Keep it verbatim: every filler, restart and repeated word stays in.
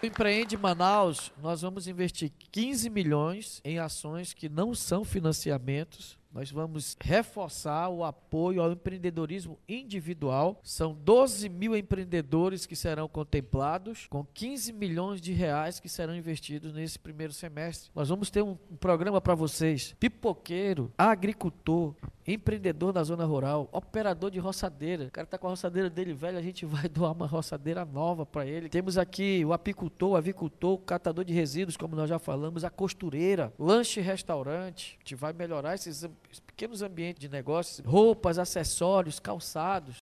No Empreende Manaus, nós vamos investir quinze milhões em ações que não são financiamentos. Nós vamos reforçar o apoio ao empreendedorismo individual. São doze mil empreendedores que serão contemplados, com quinze milhões de reais que serão investidos nesse primeiro semestre. Nós vamos ter um, um programa para vocês: pipoqueiro, agricultor, empreendedor da zona rural, operador de roçadeira. O cara está com a roçadeira dele velha, a gente vai doar uma roçadeira nova para ele. Temos aqui o apicultor, o avicultor, o catador de resíduos, como nós já falamos, a costureira, lanche e restaurante. A gente vai melhorar esses pequenos ambientes de negócios, roupas, acessórios, calçados.